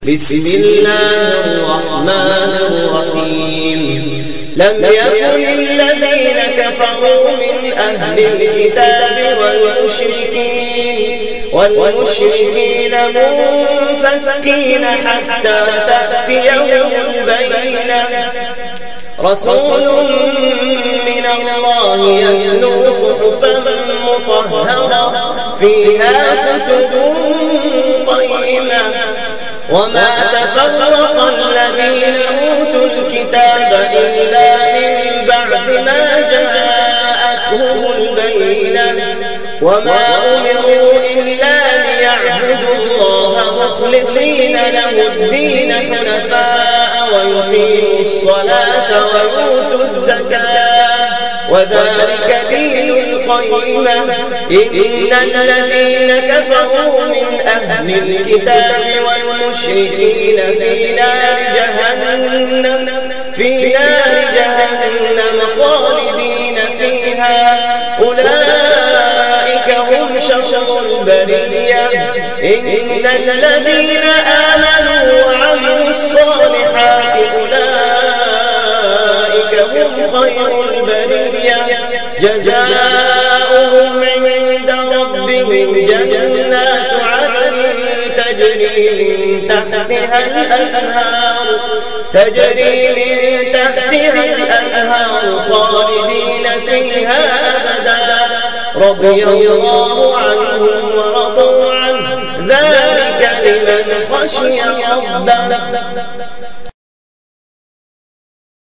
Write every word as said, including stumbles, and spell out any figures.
بسم الله الرحمن الرحيم لم يكن الذين كفروا من أهل الكتاب والمشركين والمشركين منفكين حتى تأتيهم البينة رسول من الله يتلو صحفا مطهرة فيها كتب قيمة وما تفرق الذين أوتوا الكتاب إلا من بعد ما جاءتهم البينة وما أمروا إلا ليعبدوا الله مخلصين له الدين حنفاء ويقيموا الصلاة ويؤتوا الزكاة وذلك دين القيمة إن الذين كفروا من أهل الكتاب والمشركين في نار جهنم في نار جهنم خالدين فيها أولئك هم شر البرية إن الذين آمنوا وعملوا الصالحات أولئك هم خير البرية جزاؤهم عند ربهم جنات عدن تجري من تحتها الأنهار تجري من تحتها الأنهار خالدين فيها أبدا رضي الله عنهم ورضوا عنه ذلك لمن خشي ربه